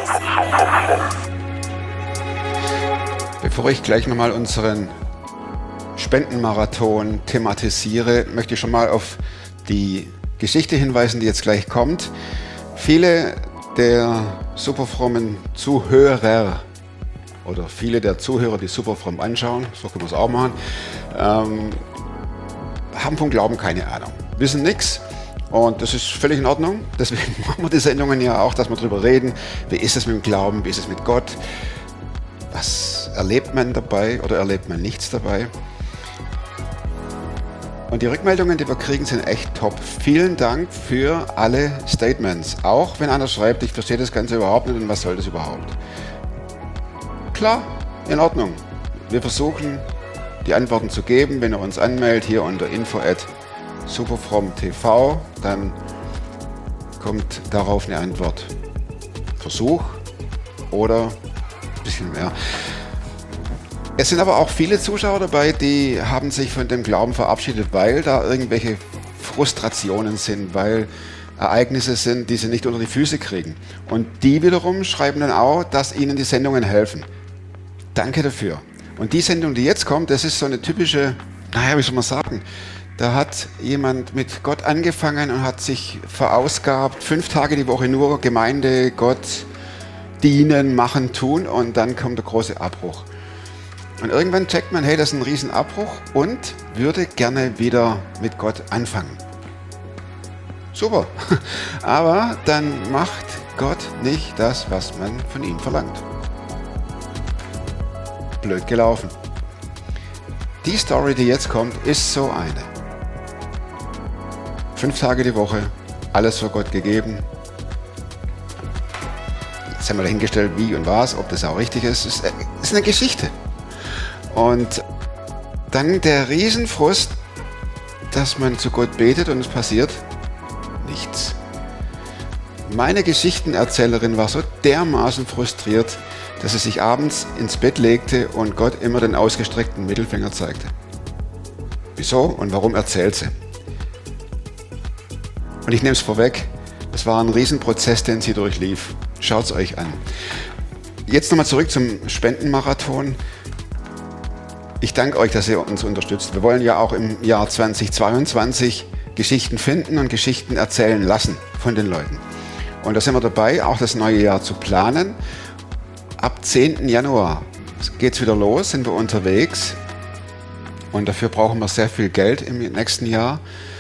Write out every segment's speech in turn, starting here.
Bevor ich gleich nochmal unseren Spendenmarathon thematisiere, möchte ich schon mal auf die Geschichte hinweisen, die jetzt gleich kommt. Viele der superfrommen Zuhörer oder viele der Zuhörer, die superfromm anschauen, so können wir es auch machen, haben vom Glauben keine Ahnung, wissen nichts. Und das ist völlig in Ordnung. Deswegen machen wir die Sendungen ja auch, dass wir darüber reden. Wie ist es mit dem Glauben? Wie ist es mit Gott? Was erlebt man dabei oder erlebt man nichts dabei? Und die Rückmeldungen, die wir kriegen, sind echt top. Vielen Dank für alle Statements. Auch wenn einer schreibt, ich verstehe das Ganze überhaupt nicht und was soll das überhaupt? Klar, in Ordnung. Wir versuchen, die Antworten zu geben. Wenn ihr uns anmeldet, hier unter info@superfromm.tv, dann kommt darauf eine Antwort. Versuch oder ein bisschen mehr. Es sind aber auch viele Zuschauer dabei, die haben sich von dem Glauben verabschiedet, weil da irgendwelche Frustrationen sind, weil Ereignisse sind, die sie nicht unter die Füße kriegen. Und die wiederum schreiben dann auch, dass ihnen die Sendungen helfen. Danke dafür. Und die Sendung, die jetzt kommt, das ist so eine typische, wie soll man sagen, da hat jemand mit Gott angefangen und hat sich verausgabt, 5 Tage die Woche nur Gemeinde, Gott, dienen, machen, tun und dann kommt der große Abbruch. Und irgendwann checkt man, hey, das ist ein Riesenabbruch und würde gerne wieder mit Gott anfangen. Super. Aber dann macht Gott nicht das, was man von ihm verlangt. Blöd gelaufen. Die Story, die jetzt kommt, ist so eine. 5 Tage die Woche, alles für Gott gegeben. Jetzt haben wir dahingestellt, wie und was, ob das auch richtig ist. Es ist eine Geschichte. Und dann der Riesenfrust, dass man zu Gott betet und es passiert nichts. Meine Geschichtenerzählerin war so dermaßen frustriert, dass sie sich abends ins Bett legte und Gott immer den ausgestreckten Mittelfinger zeigte. Wieso und warum erzählt sie? Und ich nehme es vorweg, es war ein Riesenprozess, den sie durchlief. Schaut es euch an. Jetzt nochmal zurück zum Spendenmarathon. Ich danke euch, dass ihr uns unterstützt. Wir wollen ja auch im Jahr 2022 Geschichten finden und Geschichten erzählen lassen von den Leuten. Und da sind wir dabei, auch das neue Jahr zu planen. Ab 10. Januar geht es wieder los, sind wir unterwegs. Und dafür brauchen wir sehr viel Geld im nächsten Jahr.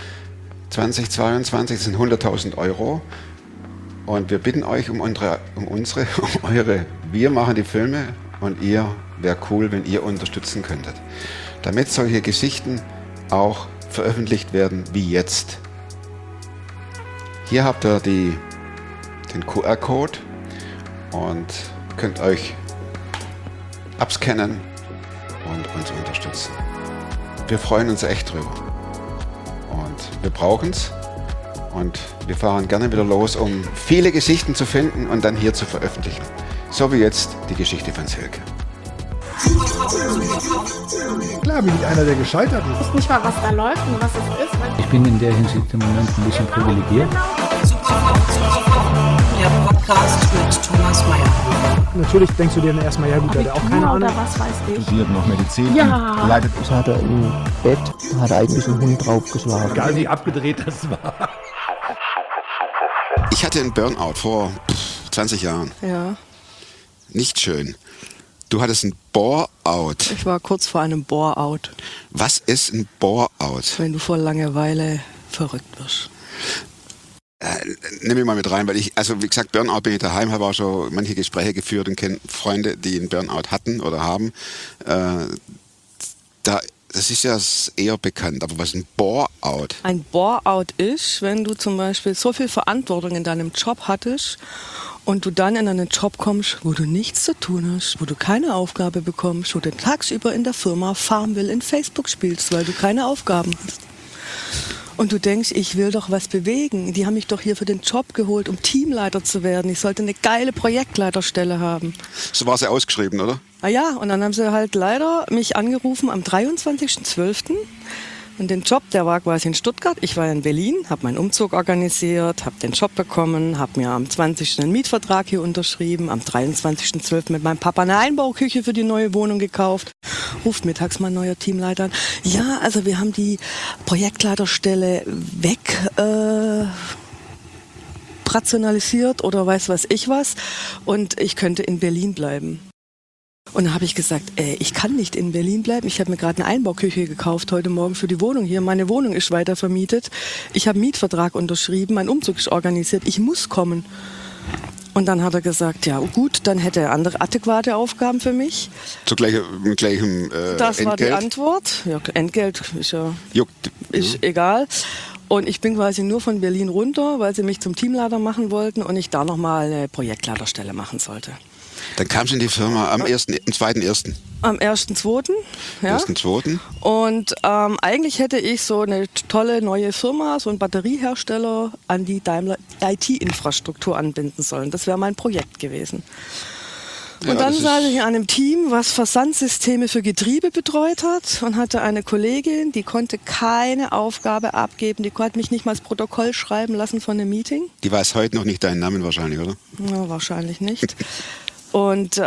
2022 sind 100.000 €. Und wir bitten euch um eure. Wir machen die Filme und wäre cool, wenn ihr unterstützen könntet. Damit solche Geschichten auch veröffentlicht werden wie jetzt. Hier habt ihr den QR-Code und könnt euch abscannen und uns unterstützen. Wir freuen uns echt drüber. Und wir brauchen es. Und wir fahren gerne wieder los, um viele Geschichten zu finden und dann hier zu veröffentlichen. So wie jetzt die Geschichte von Silke. Klar bin ich einer, der gescheitert ist. Ich weiß nicht mal, was da läuft und was es ist. Ich bin in der Hinsicht im Moment ein bisschen privilegiert. Der Podcast mit Thomas Mayer. Natürlich denkst du dir dann erstmal, ja gut, der hat auch keine Ahnung. Oder was weiß ich. Studiert noch Medizin. Ja. Leidet. Ich hatte im Bett, hat eigentlich ein Hund draufgeschlagen. Egal wie abgedreht das war. Ich hatte einen Burnout vor 20 Jahren. Ja, Nicht schön. Du hattest einen Bore-out. ich war kurz vor einem Bore-out, Was ist ein Bore-out? wenn du vor Langeweile verrückt wirst. Nimm mich mal mit rein, weil wie gesagt, Burnout bin ich daheim, habe auch schon manche Gespräche geführt und kenne Freunde, die einen Burnout hatten oder haben. Das ist ja eher bekannt, aber was ist ein Bore-out? Ein Bore-out ist, wenn du zum Beispiel so viel Verantwortung in deinem Job hattest und du dann in einen Job kommst, wo du nichts zu tun hast, wo du keine Aufgabe bekommst, wo du tagsüber in der Firma Farmville in Facebook spielst, weil du keine Aufgaben hast. Und du denkst, ich will doch was bewegen. Die haben mich doch hier für den Job geholt, um Teamleiter zu werden. Ich sollte eine geile Projektleiterstelle haben. So war sie ausgeschrieben, oder? Ah ja, und dann haben sie halt leider mich angerufen am 23.12., Und den Job, der war quasi in Stuttgart. Ich war in Berlin, habe meinen Umzug organisiert, habe den Job bekommen, habe mir am 20. einen Mietvertrag hier unterschrieben, am 23.12. mit meinem Papa eine Einbauküche für die neue Wohnung gekauft. Ruft mittags mein neuer Teamleiter an. Ja, also wir haben die Projektleiterstelle weg rationalisiert oder weiß was ich was und ich könnte in Berlin bleiben. Und dann habe ich gesagt, ich kann nicht in Berlin bleiben. Ich habe mir gerade eine Einbauküche gekauft heute Morgen für die Wohnung hier. Meine Wohnung ist weiter vermietet. Ich habe einen Mietvertrag unterschrieben, mein Umzug ist organisiert. Ich muss kommen. Und dann hat er gesagt, ja gut, dann hätte er andere adäquate Aufgaben für mich. Mit gleichem Das war die Entgelt? Antwort. Ja, Entgelt ist ja Juckt. ist egal. Und ich bin quasi nur von Berlin runter, weil sie mich zum Teamleiter machen wollten und ich da nochmal eine Projektleiterstelle machen sollte. Dann kam sie in die Firma am 2.1. Am 1.2. Ja. 1.2. Und eigentlich hätte ich so eine tolle neue Firma, so einen Batteriehersteller, an die Daimler IT-Infrastruktur anbinden sollen. Das wäre mein Projekt gewesen. Und Ja, dann das saß ich an einem Team, was Versandsysteme für Getriebe betreut hat und hatte eine Kollegin, die konnte keine Aufgabe abgeben, die konnte mich nicht mal das Protokoll schreiben lassen von einem Meeting. Die weiß heute noch nicht deinen Namen wahrscheinlich, oder? Ja, wahrscheinlich nicht. Und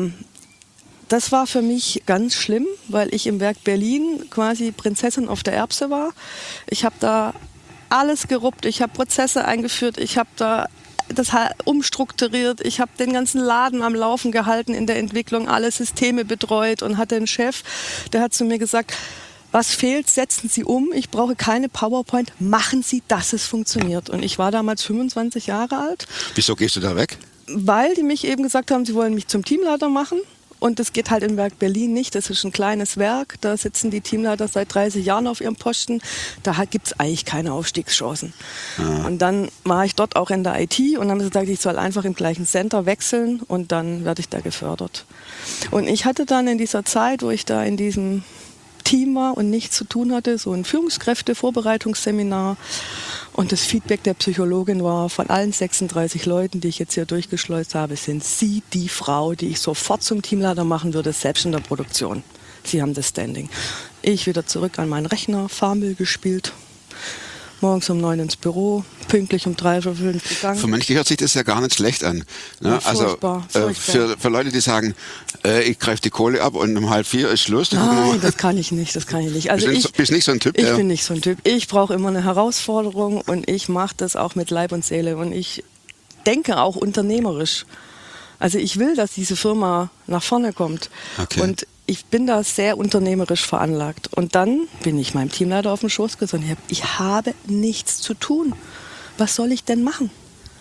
das war für mich ganz schlimm, weil ich im Werk Berlin quasi Prinzessin auf der Erbse war. Ich habe da alles geruppt, ich habe Prozesse eingeführt, ich habe da das umstrukturiert, ich habe den ganzen Laden am Laufen gehalten in der Entwicklung, alle Systeme betreut und hatte einen Chef, der hat zu mir gesagt, was fehlt, setzen Sie um, ich brauche keine PowerPoint, machen Sie, dass es funktioniert. Und ich war damals 25 Jahre alt. Wieso gehst du da weg? Weil die mich eben gesagt haben, sie wollen mich zum Teamleiter machen. Und das geht halt im Werk Berlin nicht. Das ist ein kleines Werk. Da sitzen die Teamleiter seit 30 Jahren auf ihrem Posten. Da gibt es eigentlich keine Aufstiegschancen. Ja. Und dann war ich dort auch in der IT und haben gesagt, ich soll einfach im gleichen Center wechseln und dann werde ich da gefördert. Und ich hatte dann in dieser Zeit, wo ich da in diesem Team war und nichts zu tun hatte, so ein Führungskräfte-Vorbereitungsseminar. Und das Feedback der Psychologin war, von allen 36 Leuten, die ich jetzt hier durchgeschleust habe, sind Sie die Frau, die ich sofort zum Teamleiter machen würde, selbst in der Produktion. Sie haben das Standing. Ich wieder zurück an meinen Rechner, Farmville gespielt, morgens um 9 ins Büro, pünktlich um 3:05 gegangen. Für manche hört sich das ja gar nicht schlecht an. Ne? Ja, furchtbar, also furchtbar. Für Leute, die sagen, ich greife die Kohle ab und um 3:30 ist Schluss. Nein, das kann ich nicht, Also bist nicht so ein Typ? Ich bin nicht so ein Typ. Ich brauche immer eine Herausforderung und ich mache das auch mit Leib und Seele und ich denke auch unternehmerisch. Also ich will, dass diese Firma nach vorne kommt. Okay. Und ich bin da sehr unternehmerisch veranlagt. Und dann bin ich meinem Teamleiter auf den Schoß gesetzt und ich habe nichts zu tun. Was soll ich denn machen?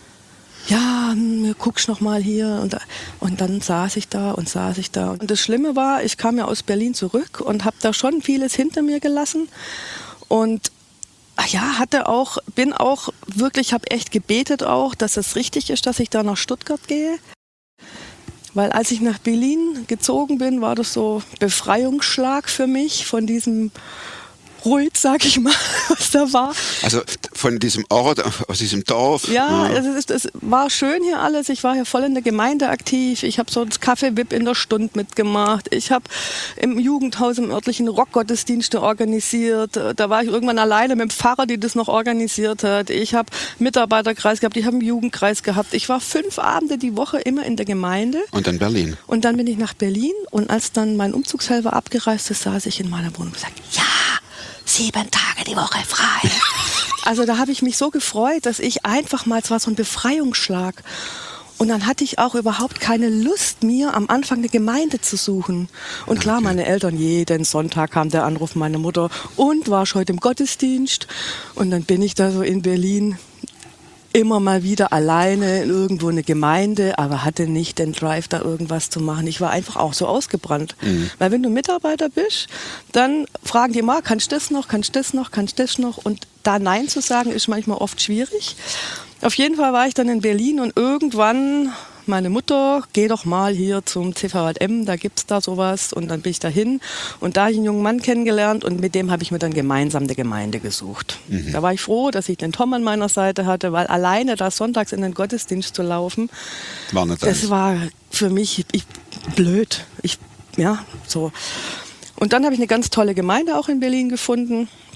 Ja, guckst noch mal hier und da. Und dann saß ich da. Und das Schlimme war, ich kam ja aus Berlin zurück und habe da schon vieles hinter mir gelassen. Und ja, bin auch wirklich, habe echt gebetet auch, dass es richtig ist, dass ich da nach Stuttgart gehe. Weil als ich nach Berlin gezogen bin, war das so Befreiungsschlag für mich von diesem Ruid, sag ich mal, was da war. Also von diesem Ort, aus diesem Dorf. Ja, es war schön hier alles. Ich war hier voll in der Gemeinde aktiv. Ich habe so das Kaffee-Wip in der Stunde mitgemacht. Ich habe im Jugendhaus im örtlichen Rockgottesdienste organisiert. Da war ich irgendwann alleine mit dem Pfarrer, die das noch organisiert hat. Ich habe Mitarbeiterkreis gehabt, ich habe einen Jugendkreis gehabt. Ich war 5 Abende die Woche immer in der Gemeinde. Und dann Berlin. Und dann bin ich nach Berlin und als dann mein Umzugshelfer abgereist ist, saß ich in meiner Wohnung und gesagt, ja, 7 Tage die Woche frei. Also da habe ich mich so gefreut, dass ich einfach mal, es war so ein Befreiungsschlag. Und dann hatte ich auch überhaupt keine Lust, mir am Anfang eine Gemeinde zu suchen. Und klar, meine Eltern, jeden Sonntag kam der Anruf meiner Mutter und warst heute im Gottesdienst. Und dann bin ich da so in Berlin immer mal wieder alleine in irgendwo eine Gemeinde, aber hatte nicht den Drive, da irgendwas zu machen. Ich war einfach auch so ausgebrannt. Mhm. Weil wenn du Mitarbeiter bist, dann fragen die immer, kannst du das noch, kannst du das noch, kannst du das noch? Und da Nein zu sagen, ist manchmal oft schwierig. Auf jeden Fall war ich dann in Berlin und irgendwann meine Mutter, geh doch mal hier zum CVJM, da gibt's da sowas. Und dann bin ich dahin und da habe ich einen jungen Mann kennengelernt und mit dem habe ich mir dann gemeinsam eine Gemeinde gesucht. Mhm. Da war ich froh, dass ich den Tom an meiner Seite hatte, weil alleine da sonntags in den Gottesdienst zu laufen, das war für mich blöd. So. Und dann habe ich eine ganz tolle Gemeinde auch in Berlin gefunden.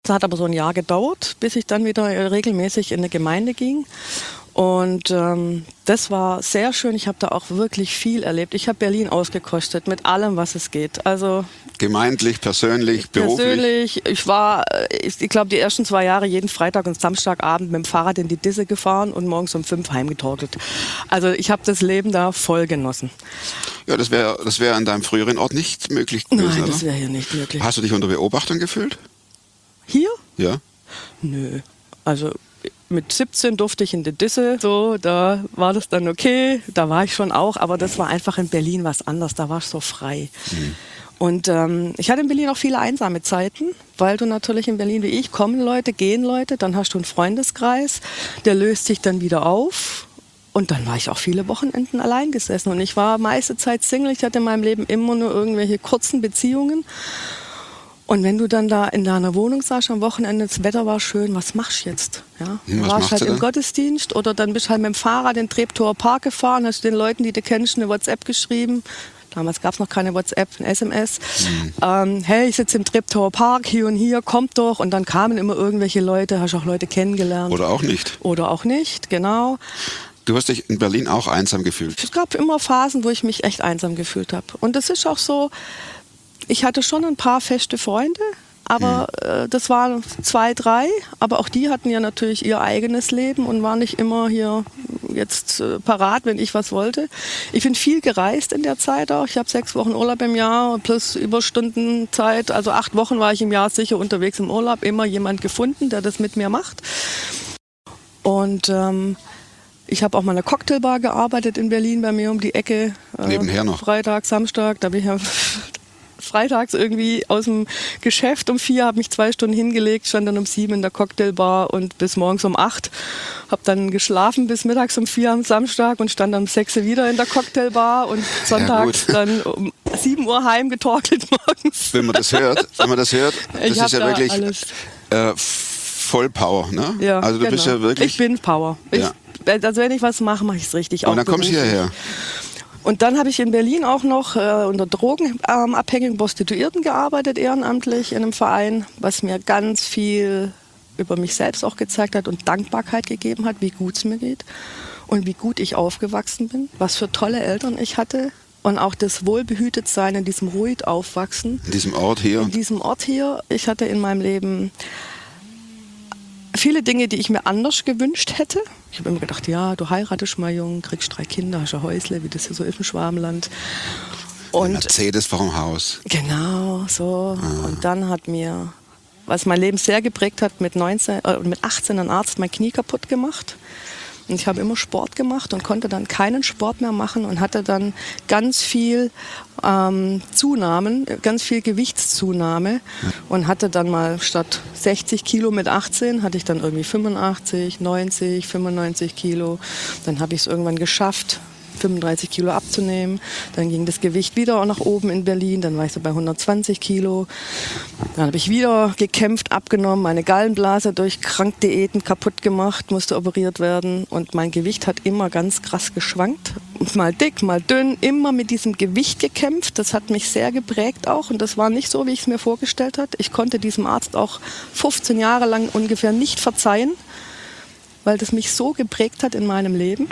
Das hat aber so ein Jahr gedauert, bis ich dann wieder regelmäßig in eine Gemeinde ging. Und das war sehr schön. Ich habe da auch wirklich viel erlebt. Ich habe Berlin ausgekostet mit allem, was es geht. Also Gemeindlich, persönlich, beruflich? Ich glaube, die ersten 2 Jahre jeden Freitag und Samstagabend mit dem Fahrrad in die Disse gefahren und morgens um 5 heimgetorkelt. Also ich habe das Leben da voll genossen. Ja, das wär an deinem früheren Ort nicht möglich gewesen, Nein, oder? das wäre hier nicht möglich. Hast du dich unter Beobachtung gefühlt? Hier? Ja. Nö. Also mit 17 durfte ich in die Disse, so, da war das dann okay, da war ich schon auch, aber das war einfach in Berlin was anderes, da war ich so frei. Und ich hatte in Berlin auch viele einsame Zeiten, weil du natürlich in Berlin wie ich, kommen Leute, gehen Leute, dann hast du einen Freundeskreis, der löst sich dann wieder auf. Und dann war ich auch viele Wochenenden allein gesessen und ich war meiste Zeit Single, ich hatte in meinem Leben immer nur irgendwelche kurzen Beziehungen. Und wenn du dann da in deiner Wohnung saßt am Wochenende, das Wetter war schön, was machst du jetzt? Ja? Du warst halt im Gottesdienst oder dann bist du halt mit dem Fahrrad in den Treptower Park gefahren, hast den Leuten, die du kennst, eine WhatsApp geschrieben. Damals gab es noch keine WhatsApp, ein SMS. Hey, ich sitze im Treptower Park, hier und hier, kommt doch. Und dann kamen immer irgendwelche Leute, hast auch Leute kennengelernt. Oder auch nicht. Oder auch nicht, genau. Du hast dich in Berlin auch einsam gefühlt? Es gab immer Phasen, wo ich mich echt einsam gefühlt habe. Und das ist auch so, ich hatte schon ein paar feste Freunde, aber das waren 2, 3. Aber auch die hatten ja natürlich ihr eigenes Leben und waren nicht immer hier jetzt parat, wenn ich was wollte. Ich bin viel gereist in der Zeit auch. Ich habe 6 Wochen Urlaub im Jahr plus Überstundenzeit. Also 8 Wochen war ich im Jahr sicher unterwegs im Urlaub. Immer jemand gefunden, der das mit mir macht. Und ich habe auch mal in einer Cocktailbar gearbeitet in Berlin bei mir um die Ecke. Nebenher noch? Freitag, Samstag, da bin ich ja freitags irgendwie aus dem Geschäft um 4, habe mich 2 Stunden hingelegt, stand dann um 7 in der Cocktailbar und bis morgens um 8. Habe dann geschlafen bis mittags um 4 am Samstag und stand dann um 6 wieder in der Cocktailbar und sonntags dann um 7 Uhr heimgetorkelt morgens. Wenn man das hört, das ist ja wirklich voll Power, ne? Ja, also du bist ja wirklich... Ich bin Power. Ja. Also wenn ich was mache, mache ich es richtig. Und dann kommst du hierher. Und dann habe ich in Berlin auch noch unter drogenabhängigen Prostituierten gearbeitet, ehrenamtlich in einem Verein, was mir ganz viel über mich selbst auch gezeigt hat und Dankbarkeit gegeben hat, wie gut es mir geht und wie gut ich aufgewachsen bin, was für tolle Eltern ich hatte und auch das Wohlbehütetsein in diesem Ruhig aufwachsen. In diesem Ort hier? In diesem Ort hier. Ich hatte in meinem Leben viele Dinge, die ich mir anders gewünscht hätte. Ich habe immer gedacht, ja, du heiratest mal jung, kriegst 3 Kinder, hast ein Häusle, wie das hier so ist im Schwabenland. Und Mercedes vorm Haus. Genau, so. Und dann hat mir, was mein Leben sehr geprägt hat, mit 18 ein Arzt mein Knie kaputt gemacht. Und ich habe immer Sport gemacht und konnte dann keinen Sport mehr machen und hatte dann ganz viel Zunahmen, ganz viel Gewichtszunahme und hatte dann mal statt 60 Kilo mit 18, hatte ich dann irgendwie 85, 90, 95 Kilo. Dann habe ich es irgendwann geschafft, 35 Kilo abzunehmen. Dann ging das Gewicht wieder nach oben in Berlin. Dann war ich so bei 120 Kilo. Dann habe ich wieder gekämpft, abgenommen, meine Gallenblase durch Krankdiäten kaputt gemacht, musste operiert werden. Und mein Gewicht hat immer ganz krass geschwankt. Mal dick, mal dünn, immer mit diesem Gewicht gekämpft. Das hat mich sehr geprägt auch. Und das war nicht so, wie ich es mir vorgestellt habe. Ich konnte diesem Arzt auch 15 Jahre lang ungefähr nicht verzeihen, weil das mich so geprägt hat in meinem Leben.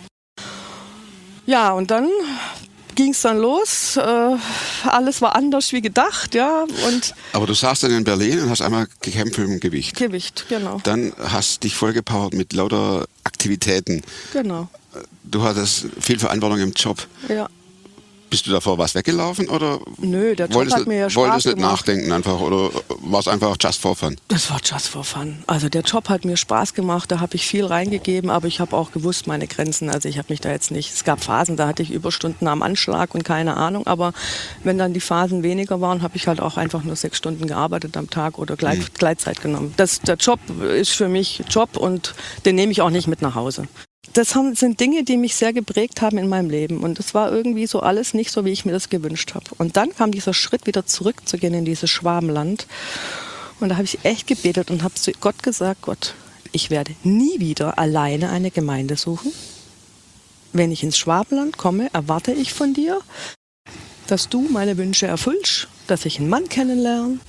Ja, und dann ging es dann los. Alles war anders wie gedacht, ja. Aber du saßt dann in Berlin und hast einmal gekämpft mit dem Gewicht. Gewicht, genau. Dann hast dich vollgepowert mit lauter Aktivitäten. Genau. Du hattest viel Verantwortung im Job. Ja. Bist du davor was weggelaufen oder Nö, der Job hat mir ja Spaß wolltest nicht gemacht. nachdenken einfach oder war es einfach just for fun? Das war just for fun. Also der Job hat mir Spaß gemacht, da habe ich viel reingegeben, aber ich habe auch gewusst meine Grenzen. Also ich habe mich da jetzt nicht, es gab Phasen, da hatte ich Überstunden am Anschlag und keine Ahnung, aber wenn dann die Phasen weniger waren, habe ich halt auch einfach nur 6 Stunden gearbeitet am Tag oder Gleitzeit genommen. Der Job ist für mich Job und den nehme ich auch nicht mit nach Hause. Das sind Dinge, die mich sehr geprägt haben in meinem Leben. Und das war irgendwie so alles nicht so, wie ich mir das gewünscht habe. Und dann kam dieser Schritt, wieder zurückzugehen in dieses Schwabenland. Und da habe ich echt gebetet und habe zu Gott gesagt, Gott, ich werde nie wieder alleine eine Gemeinde suchen. Wenn ich ins Schwabenland komme, erwarte ich von dir, dass du meine Wünsche erfüllst, dass ich einen Mann kennenlerne,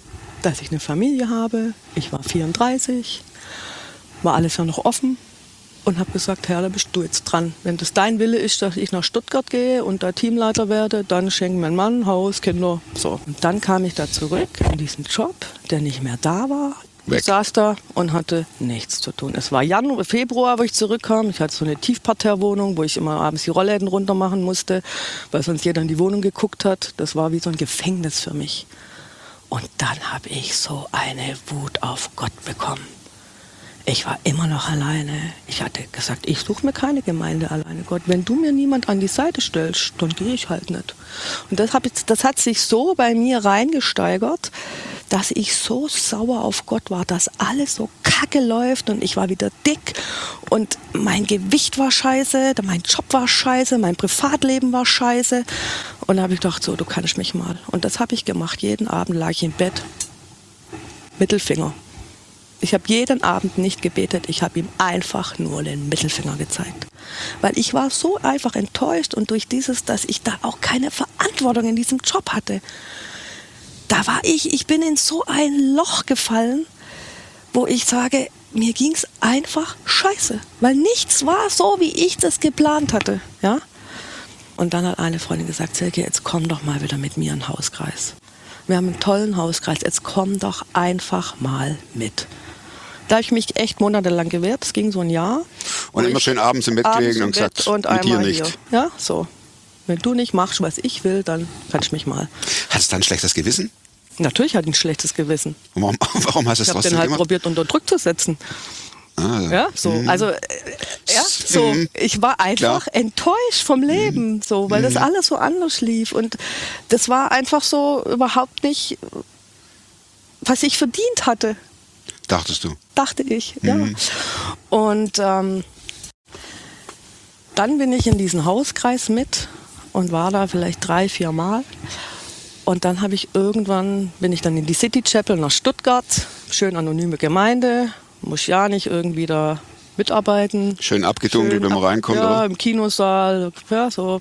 dass ich eine Familie habe. Ich war 34, war alles ja noch offen und habe gesagt, Herr, da bist du jetzt dran. Wenn das dein Wille ist, dass ich nach Stuttgart gehe und da Teamleiter werde, dann schenken wir einen Mann, Haus, Kinder. So. Und dann kam ich da zurück in diesen Job, der nicht mehr da war. Weg. Ich saß da und hatte nichts zu tun. Es war Januar, Februar, wo ich zurückkam. Ich hatte so eine Tiefparterrewohnung, wo ich immer abends die Rollläden runter machen musste, weil sonst jeder in die Wohnung geguckt hat. Das war wie so ein Gefängnis für mich. Und dann habe ich so eine Wut auf Gott bekommen. Ich war immer noch alleine. Ich hatte gesagt, ich suche mir keine Gemeinde alleine, Gott. Wenn du mir niemand an die Seite stellst, dann gehe ich halt nicht. Und das hat sich so bei mir reingesteigert, dass ich so sauer auf Gott war, dass alles so kacke läuft und ich war wieder dick und mein Gewicht war scheiße, mein Job war scheiße, mein Privatleben war scheiße. Und da habe ich gedacht, so, du kannst mich mal. Und das habe ich gemacht. Jeden Abend lag ich im Bett, Mittelfinger. Ich habe jeden Abend nicht gebetet, ich habe ihm einfach nur den Mittelfinger gezeigt. Weil ich war so einfach enttäuscht und durch dieses, dass ich da auch keine Verantwortung in diesem Job hatte, da war ich bin in so ein Loch gefallen, wo ich sage, mir ging es einfach scheiße. Weil nichts war so, wie ich das geplant hatte. Ja? Und dann hat eine Freundin gesagt, Silke, jetzt komm doch mal wieder mit mir in den Hauskreis. Wir haben einen tollen Hauskreis, jetzt komm doch einfach mal mit. Da habe ich mich echt monatelang gewehrt, es ging so ein Jahr. Und immer schön abends im Bett gelegen und gesagt, und mit dir nicht. Hier. Ja, so. Wenn du nicht machst, was ich will, dann kannst du mich mal. Hattest du dann ein schlechtes Gewissen? Natürlich hatte ich ein schlechtes Gewissen. Und warum hast du es Ich habe trotzdem den halt gemacht? probiert unter Druck zu setzen. Ja, so. Also, ja, so. Ich war einfach enttäuscht vom Leben, so, weil das alles so anders lief. Und das war einfach so überhaupt nicht, was ich verdient hatte. Dachtest du? Dachte ich, ja. Und dann bin ich in diesen Hauskreis mit und war da vielleicht 3-4 Mal. Und dann bin ich dann in die City Chapel nach Stuttgart, schön anonyme Gemeinde, muss ja nicht irgendwie da mitarbeiten. Schön abgedunkelt, wenn man reinkommt, ja, oder? Im Kinosaal, ja, so.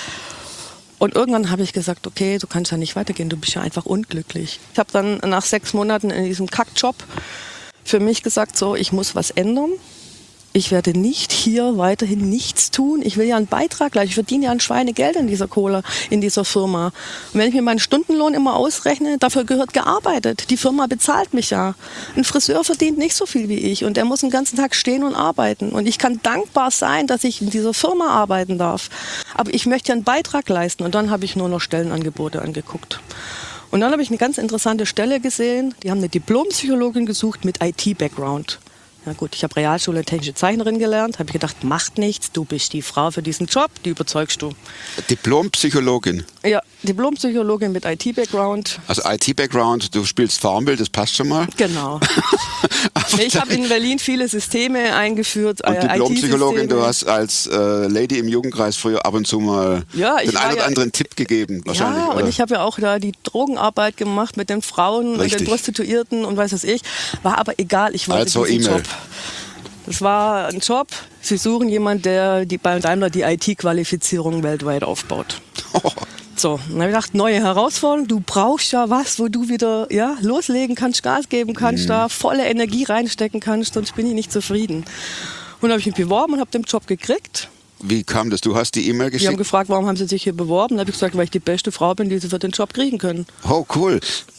Und irgendwann habe ich gesagt, okay, du kannst ja nicht weitergehen, du bist ja einfach unglücklich. Ich habe dann nach 6 Monaten in diesem Kackjob für mich gesagt, so, ich muss was ändern. Ich werde nicht hier weiterhin nichts tun. Ich will ja einen Beitrag gleich. Ich verdiene ja ein Schweinegeld in dieser Kohle, in dieser Firma. Und wenn ich mir meinen Stundenlohn immer ausrechne, dafür gehört gearbeitet. Die Firma bezahlt mich ja. Ein Friseur verdient nicht so viel wie ich und der muss den ganzen Tag stehen und arbeiten. Und ich kann dankbar sein, dass ich in dieser Firma arbeiten darf. Aber ich möchte ja einen Beitrag leisten. Und dann habe ich nur noch Stellenangebote angeguckt. Und dann habe ich eine ganz interessante Stelle gesehen. Die haben eine Diplompsychologin gesucht mit IT-Background. Ja gut, ich habe Realschule technische Zeichnerin gelernt, habe ich gedacht, macht nichts, du bist die Frau für diesen Job, die überzeugst du. Diplompsychologin? Ja, Diplompsychologin mit IT-Background. Also IT-Background, du spielst Farmville, das passt schon mal. Genau. Ich habe in Berlin viele Systeme eingeführt. Und Diplompsychologin, du hast als Lady im Jugendkreis früher ab und zu mal den einen oder anderen Tipp gegeben, wahrscheinlich. Ja, oder? und ich habe ja auch da die Drogenarbeit gemacht mit den Frauen und den Prostituierten und weiß was ich. War aber egal, ich wollte diesen Job. Das war ein Job. Sie suchen jemanden, der bei Daimler die IT-Qualifizierung weltweit aufbaut. So, dann habe ich gedacht, neue Herausforderung. Du brauchst ja was, wo du wieder loslegen kannst, Gas geben kannst, da volle Energie reinstecken kannst, sonst bin ich nicht zufrieden. Und dann habe ich mich beworben und habe den Job gekriegt. Wie kam das? Du hast die E-Mail geschickt? Die haben gefragt, warum haben sie sich hier beworben. Dann habe ich gesagt, weil ich die beste Frau bin, die sie für den Job kriegen können. Oh, cool.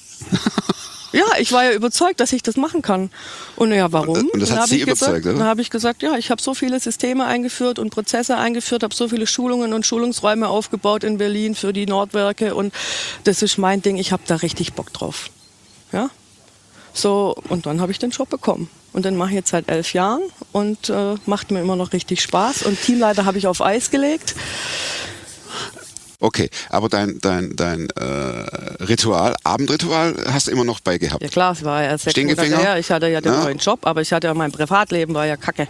Ja, ich war ja überzeugt, dass ich das machen kann. Und ja, warum? Und das hat Sie überzeugt, oder? Dann habe ich gesagt, ja, ich habe so viele Systeme eingeführt und Prozesse eingeführt, habe so viele Schulungen und Schulungsräume aufgebaut in Berlin für die Nordwerke und das ist mein Ding, ich habe da richtig Bock drauf. Ja? So, und dann habe ich den Job bekommen. Und den mache ich jetzt seit 11 Jahren und macht mir immer noch richtig Spaß. Und Teamleiter habe ich auf Eis gelegt. Okay, aber dein Ritual, Abendritual hast du immer noch bei gehabt? Ja klar, es war ja 6 Monate her. Ich hatte ja den neuen Job, aber ich hatte ja mein Privatleben, war ja kacke.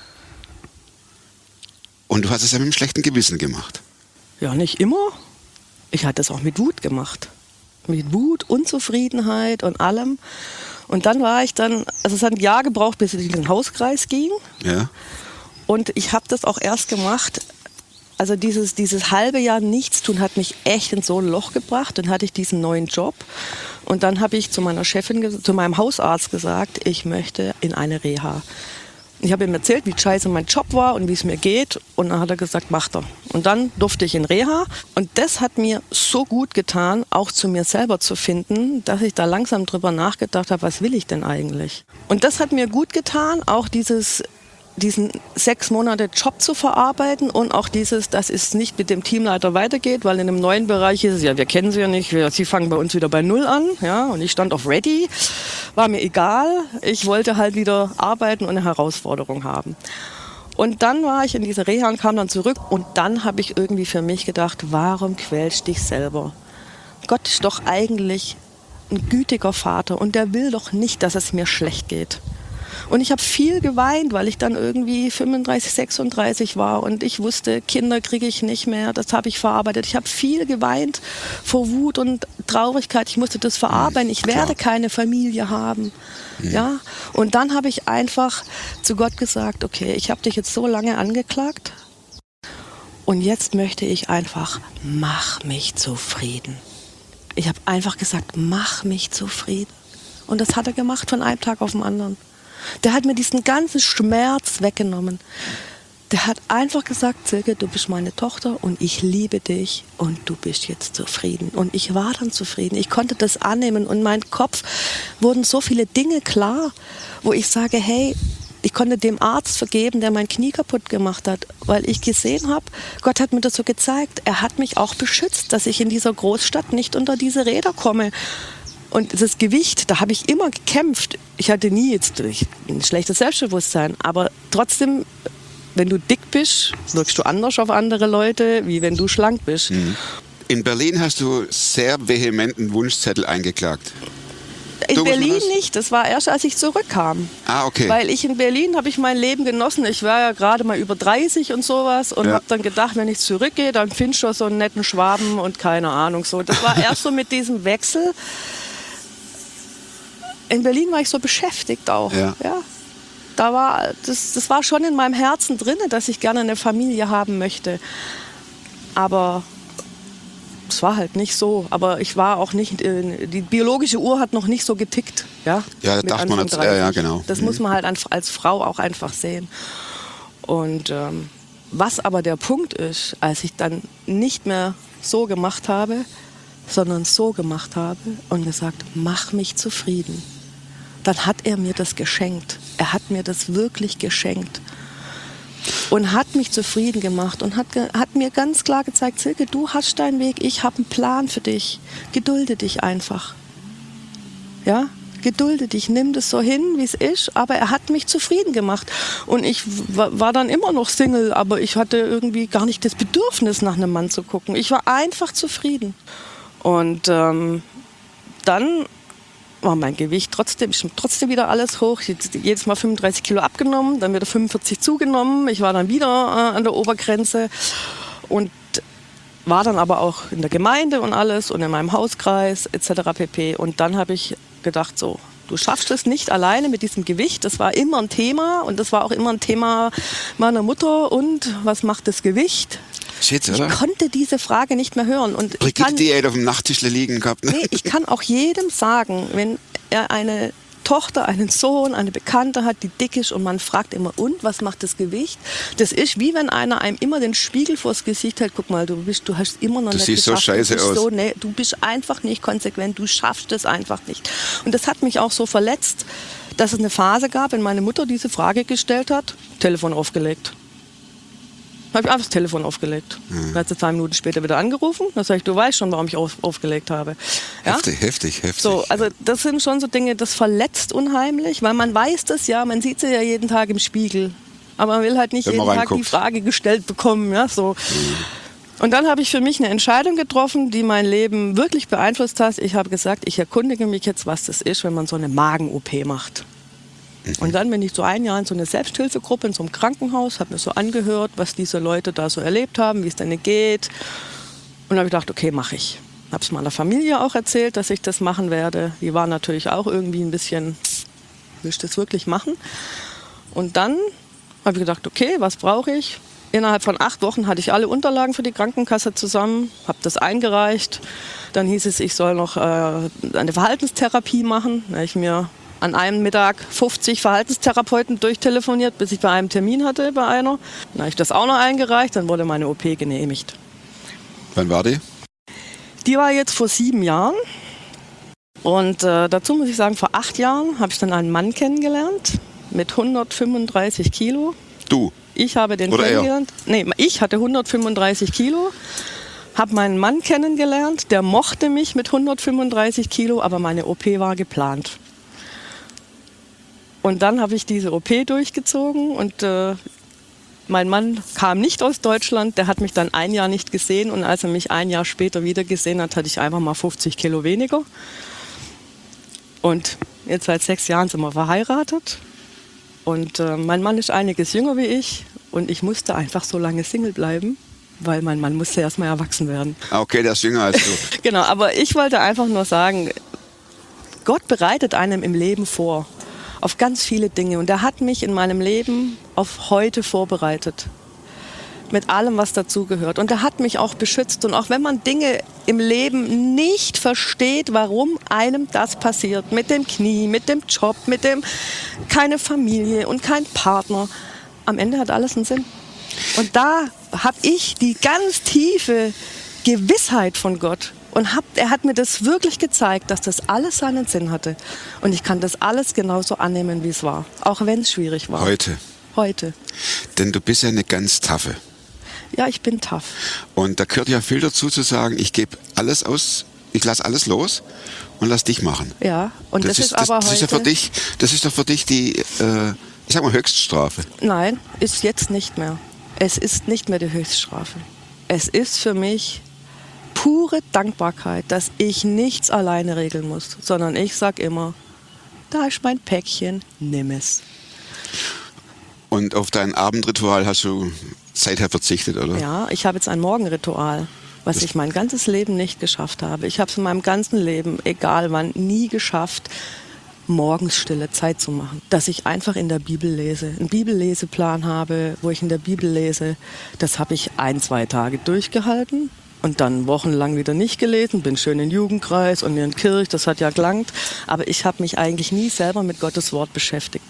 Und du hast es ja mit einem schlechten Gewissen gemacht? Ja, nicht immer. Ich hatte es auch mit Wut gemacht. Mit Wut, Unzufriedenheit und allem. Und dann also es hat ein Jahr gebraucht, bis ich in den Hauskreis ging. Ja. Und ich habe das auch erst gemacht. Also dieses halbe Jahr nichts tun hat mich echt in so ein Loch gebracht. Dann hatte ich diesen neuen Job Und dann habe ich zu meiner Chefin, zu meinem Hausarzt gesagt, ich möchte in eine Reha. Ich habe ihm erzählt, wie scheiße mein Job war und wie es mir geht. Und dann hat er gesagt, macht er. Und dann durfte ich in Reha. Und das hat mir so gut getan, auch zu mir selber zu finden, dass ich da langsam drüber nachgedacht habe, was will ich denn eigentlich? Und das hat mir gut getan, auch diesen 6 Monate Job zu verarbeiten und auch dass es nicht mit dem Teamleiter weitergeht, weil in einem neuen Bereich ist es, ja, wir kennen sie ja nicht, sie fangen bei uns wieder bei Null an, ja, und ich stand auf Ready, war mir egal, ich wollte halt wieder arbeiten und eine Herausforderung haben. Und dann war ich in dieser Reha und kam dann zurück und dann habe ich irgendwie für mich gedacht, warum quälst dich selber? Gott ist doch eigentlich ein gütiger Vater und der will doch nicht, dass es mir schlecht geht. Und ich habe viel geweint, weil ich dann irgendwie 35, 36 war und ich wusste, Kinder kriege ich nicht mehr. Das habe ich verarbeitet. Ich habe viel geweint vor Wut und Traurigkeit. Ich musste das verarbeiten. Ich werde keine Familie haben. Ja? Und dann habe ich einfach zu Gott gesagt, okay, ich habe dich jetzt so lange angeklagt und jetzt möchte ich einfach, mach mich zufrieden. Ich habe einfach gesagt, mach mich zufrieden. Und das hat er gemacht von einem Tag auf den anderen. Der hat mir diesen ganzen Schmerz weggenommen. Der hat einfach gesagt, Silke, du bist meine Tochter und ich liebe dich und du bist jetzt zufrieden. Und ich war dann zufrieden. Ich konnte das annehmen und in meinem Kopf wurden so viele Dinge klar, wo ich sage, hey, ich konnte dem Arzt vergeben, der mein Knie kaputt gemacht hat, weil ich gesehen habe, Gott hat mir das so gezeigt. Er hat mich auch beschützt, dass ich in dieser Großstadt nicht unter diese Räder komme. Und das Gewicht, da habe ich immer gekämpft. Ich hatte nie jetzt ein schlechtes Selbstbewusstsein, aber trotzdem, wenn du dick bist, wirkst du anders auf andere Leute, wie wenn du schlank bist. In Berlin hast du sehr vehementen Wunschzettel eingeklagt. In Berlin nicht, das war erst, als ich zurückkam. Ah, okay. Weil in Berlin habe ich mein Leben genossen. Ich war ja gerade mal über 30 und sowas und habe dann gedacht, wenn ich zurückgehe, dann findest du so einen netten Schwaben und keine Ahnung so. Das war erst so mit diesem Wechsel. In Berlin war ich so beschäftigt auch. Ja. Das war schon in meinem Herzen drin, dass ich gerne eine Familie haben möchte. Aber es war halt nicht so. Aber ich war auch nicht, die biologische Uhr hat noch nicht so getickt. Ja, da dachte man, ja, genau. Das muss man halt als Frau auch einfach sehen. Und was aber der Punkt ist, als ich dann nicht mehr so gemacht habe, sondern so gemacht habe und gesagt, mach mich zufrieden. Dann hat er mir das geschenkt. Er hat mir das wirklich geschenkt. Und hat mich zufrieden gemacht und hat mir ganz klar gezeigt, Silke, du hast deinen Weg, ich habe einen Plan für dich. Gedulde dich einfach. Ja, gedulde dich, nimm das so hin, wie es ist. Aber er hat mich zufrieden gemacht. Und ich war dann immer noch Single, aber ich hatte irgendwie gar nicht das Bedürfnis, nach einem Mann zu gucken. Ich war einfach zufrieden. Und dann war mein Gewicht trotzdem wieder alles hoch. Jedes Mal 35 Kilo abgenommen, dann wieder 45 zugenommen. Ich war dann wieder an der Obergrenze und war dann aber auch in der Gemeinde und alles und in meinem Hauskreis etc. pp. Und dann habe ich gedacht, so, du schaffst es nicht alleine mit diesem Gewicht. Das war immer ein Thema und das war auch immer ein Thema meiner Mutter. Und was macht das Gewicht? Shit, oder? Ich konnte diese Frage nicht mehr hören. Und Brigitte auf dem Nachttisch liegen gehabt. Ne? Nee, ich kann auch jedem sagen, wenn er eine Tochter, einen Sohn, eine Bekannte hat, die dick ist und man fragt immer, und was macht das Gewicht? Das ist wie wenn einer einem immer den Spiegel vors Gesicht hält. Guck mal, du hast immer noch nicht geschafft. Du siehst so scheiße aus. Du bist einfach nicht konsequent, du schaffst es einfach nicht. Und das hat mich auch so verletzt, dass es eine Phase gab, wenn meine Mutter diese Frage gestellt hat, Telefon aufgelegt. Habe ich einfach das Telefon aufgelegt. Dann hat sie 2 Minuten später wieder angerufen. Da sage ich, du weißt schon, warum ich aufgelegt habe. Ja? Heftig. So, also das sind schon so Dinge, das verletzt unheimlich, weil man weiß das ja, man sieht sie ja jeden Tag im Spiegel. Aber man will halt nicht jeden Tag die Frage gestellt bekommen. Ja, so. Und dann habe ich für mich eine Entscheidung getroffen, die mein Leben wirklich beeinflusst hat. Ich habe gesagt, ich erkundige mich jetzt, was das ist, wenn man so eine Magen-OP macht. Und dann bin ich so ein Jahr in so eine Selbsthilfegruppe in so einem Krankenhaus, habe mir so angehört, was diese Leute da so erlebt haben, wie es denen geht. Und dann habe ich gedacht, okay, mache ich. Habe es meiner Familie auch erzählt, dass ich das machen werde. Die waren natürlich auch irgendwie ein bisschen, will ich das wirklich machen? Und dann habe ich gedacht, okay, was brauche ich? Innerhalb von 8 Wochen hatte ich alle Unterlagen für die Krankenkasse zusammen, habe das eingereicht. Dann hieß es, ich soll noch eine Verhaltenstherapie machen. Da habe ich mir an einem Mittag 50 Verhaltenstherapeuten durchtelefoniert, bis ich bei einem Termin hatte bei einer. Dann habe ich das auch noch eingereicht, dann wurde meine OP genehmigt. Wann war die? Die war jetzt vor 7 Jahren. Und dazu muss ich sagen, vor 8 Jahren habe ich dann einen Mann kennengelernt mit 135 Kilo. Du? Ich habe den Oder kennengelernt. Nee, ich hatte 135 Kilo, habe meinen Mann kennengelernt, der mochte mich mit 135 Kilo, aber meine OP war geplant. Und dann habe ich diese OP durchgezogen und mein Mann kam nicht aus Deutschland, der hat mich dann 1 Jahr nicht gesehen und als er mich 1 Jahr später wieder gesehen hat, hatte ich einfach mal 50 Kilo weniger. Und jetzt seit 6 Jahren sind wir verheiratet. Und mein Mann ist einiges jünger wie ich und ich musste einfach so lange Single bleiben, weil mein Mann musste erst mal erwachsen werden. Okay, der ist jünger als du. Genau, aber ich wollte einfach nur sagen, Gott bereitet einem im Leben vor auf ganz viele Dinge und er hat mich in meinem Leben auf heute vorbereitet. Mit allem, was dazugehört. Und er hat mich auch beschützt. Und auch wenn man Dinge im Leben nicht versteht, warum einem das passiert, mit dem Knie, mit dem Job, mit dem keine Familie und kein Partner, am Ende hat alles einen Sinn. Und da habe ich die ganz tiefe Gewissheit von Gott. Und er hat mir das wirklich gezeigt, dass das alles seinen Sinn hatte. Und ich kann das alles genauso annehmen, wie es war. Auch wenn es schwierig war. Heute. Denn du bist ja eine ganz taffe. Ja, ich bin tough. Und da gehört ja viel dazu zu sagen, ich gebe alles aus, ich lasse alles los und lass dich machen. Ja, und das ist aber das heute... Das ist doch für dich die, ich sag mal, Höchststrafe. Nein, ist jetzt nicht mehr. Es ist nicht mehr die Höchststrafe. Es ist für mich pure Dankbarkeit, dass ich nichts alleine regeln muss, sondern ich sag immer, da ist mein Päckchen, nimm es. Und auf dein Abendritual hast du seither verzichtet, oder? Ja, ich habe jetzt ein Morgenritual, was ich mein ganzes Leben nicht geschafft habe. Ich habe es in meinem ganzen Leben, egal wann, nie geschafft, morgens stille Zeit zu machen. Dass ich einfach in der Bibel lese, einen Bibelleseplan habe, wo ich in der Bibel lese. Das habe ich 1-2 Tage durchgehalten und dann wochenlang wieder nicht gelesen. Bin schön in den Jugendkreis und in der Kirche, das hat ja gelangt. Aber ich habe mich eigentlich nie selber mit Gottes Wort beschäftigt.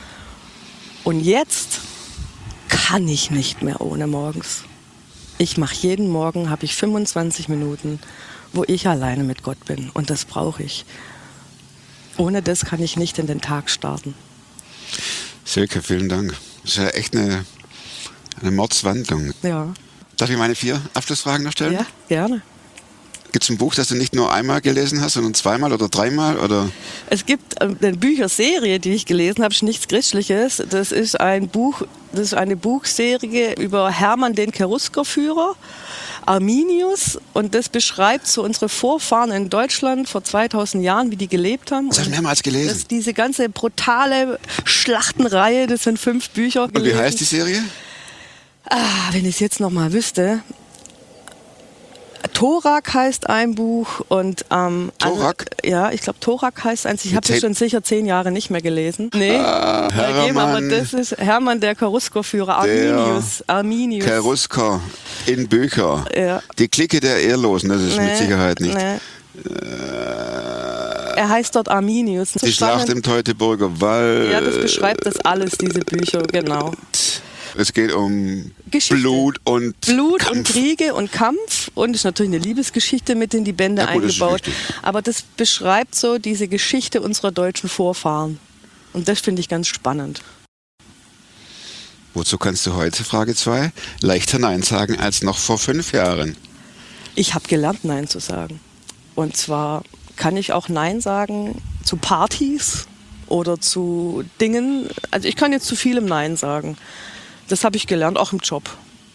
Und jetzt kann ich nicht mehr ohne morgens. Ich mache jeden Morgen, habe ich 25 Minuten, wo ich alleine mit Gott bin. Und das brauche ich. Ohne das kann ich nicht in den Tag starten. Silke, vielen Dank. Das ist ja echt eine Mordswandlung. Ja. Darf ich meine 4 Abschlussfragen noch stellen? Ja, gerne. Gibt es ein Buch, das du nicht nur einmal gelesen hast, sondern 2-mal oder 3-mal? Oder? Es gibt eine Bücherserie, die ich gelesen habe, ist nichts Christliches. Das ist ein Buch, das ist eine Buchserie über Hermann den Cheruskerführer, Arminius. Und das beschreibt so unsere Vorfahren in Deutschland vor 2000 Jahren, wie die gelebt haben. Das habe ich mehrmals gelesen. Das, diese ganze brutale Schlachtenreihe, das sind 5 Bücher. Und wie heißt die Serie? Wenn ich es jetzt noch mal wüsste. Thorak heißt ein Buch und Thorak? Ja, ich glaube Thorak heißt eins. Ich habe das schon sicher 10 Jahre nicht mehr gelesen. Nee, aber das ist Hermann der Cheruskerführer, Arminius. Cherusker in Bücher. Ja. Die Clique der Ehrlosen, das ist mit Sicherheit nicht. Nee. Er heißt dort Arminius. Die Schlacht im Teutoburger Wald. Ja, das beschreibt das alles, diese Bücher, genau. Es geht um Geschichte. Blut und Kampf. Und Kriege und Kampf und ist natürlich eine Liebesgeschichte mit in die Bände eingebaut. Aber das beschreibt so diese Geschichte unserer deutschen Vorfahren. Und das finde ich ganz spannend. Wozu kannst du heute, Frage 2, leichter Nein sagen als noch vor 5 Jahren? Ich habe gelernt, Nein zu sagen. Und zwar kann ich auch Nein sagen zu Partys oder zu Dingen. Also ich kann jetzt zu vielem Nein sagen. Das habe ich gelernt, auch im Job.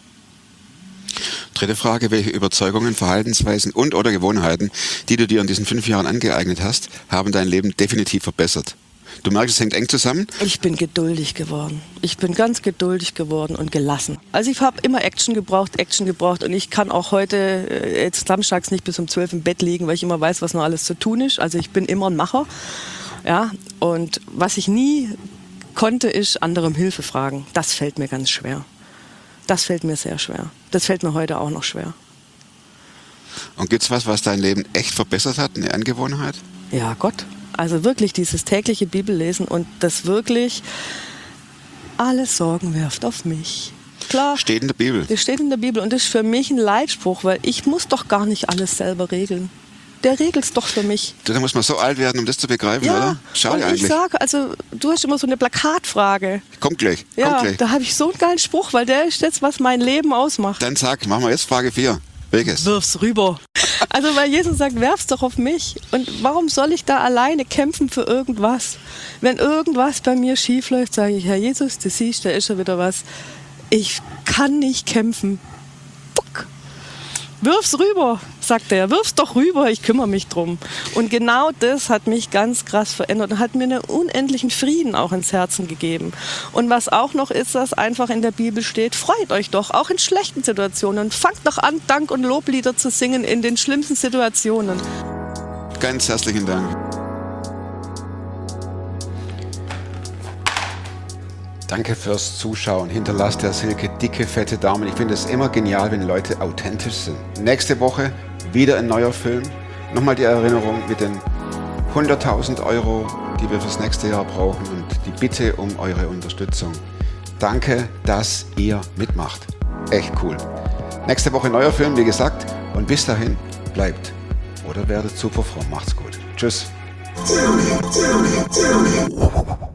3. Frage, welche Überzeugungen, Verhaltensweisen und oder Gewohnheiten, die du dir in diesen 5 Jahren angeeignet hast, haben dein Leben definitiv verbessert? Du merkst, es hängt eng zusammen? Ich bin geduldig geworden. Ich bin ganz geduldig geworden und gelassen. Also ich habe immer Action gebraucht und ich kann auch heute, jetzt samstags nicht bis um 12 im Bett liegen, weil ich immer weiß, was noch alles zu tun ist. Also ich bin immer ein Macher. Ja, und was ich nie konnte, ist anderem Hilfe fragen. Das fällt mir ganz schwer. Das fällt mir sehr schwer. Das fällt mir heute auch noch schwer. Und gibt's was dein Leben echt verbessert hat, eine Angewohnheit? Ja, Gott. Also wirklich dieses tägliche Bibellesen und das wirklich alle Sorgen wirft auf mich. Klar. Steht in der Bibel. Das steht in der Bibel und das ist für mich ein Leitspruch, weil ich muss doch gar nicht alles selber regeln. Der regelt es doch für mich. Da muss man so alt werden, um das zu begreifen, Ja, oder? Schade und eigentlich. ich sage, also du hast immer so eine Plakatfrage. Kommt gleich. Ja, da habe ich so einen geilen Spruch, weil der ist jetzt, was mein Leben ausmacht. Dann machen wir jetzt Frage 4. Welches? Wirf's rüber. Also weil Jesus sagt, werf's doch auf mich. Und warum soll ich da alleine kämpfen für irgendwas? Wenn irgendwas bei mir schief läuft, sage ich, Herr Jesus, du siehst, da ist ja wieder was. Ich kann nicht kämpfen. Fuck. Wirf's rüber, sagt er. Wirf's doch rüber, ich kümmere mich drum. Und genau das hat mich ganz krass verändert und hat mir einen unendlichen Frieden auch ins Herzen gegeben. Und was auch noch ist, dass einfach in der Bibel steht, freut euch doch, auch in schlechten Situationen. Fangt doch an, Dank- und Loblieder zu singen in den schlimmsten Situationen. Ganz herzlichen Dank. Danke fürs Zuschauen. Hinterlasst der Silke dicke, fette Daumen. Ich finde es immer genial, wenn Leute authentisch sind. Nächste Woche wieder ein neuer Film. Nochmal die Erinnerung mit den 100.000 Euro, die wir fürs nächste Jahr brauchen und die Bitte um eure Unterstützung. Danke, dass ihr mitmacht. Echt cool. Nächste Woche neuer Film, wie gesagt. Und bis dahin, bleibt oder werdet super fromm. Macht's gut. Tschüss.